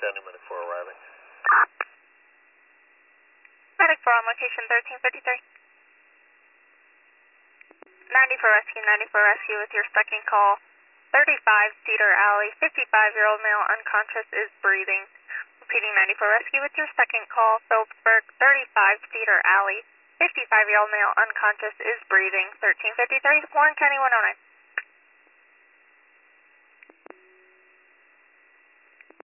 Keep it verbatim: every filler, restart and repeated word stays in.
County, Medic four arriving. Medic four on location thirteen fifty-three. ninety for rescue, ninety for rescue with your second call. thirty-five Cedar Alley, fifty-five-year-old male unconscious is breathing. Repeating ninety for rescue with your second call. Phillipsburg, thirty-five Cedar Alley, fifty-five-year-old male unconscious is breathing. thirteen fifty-three, Warren County one oh nine.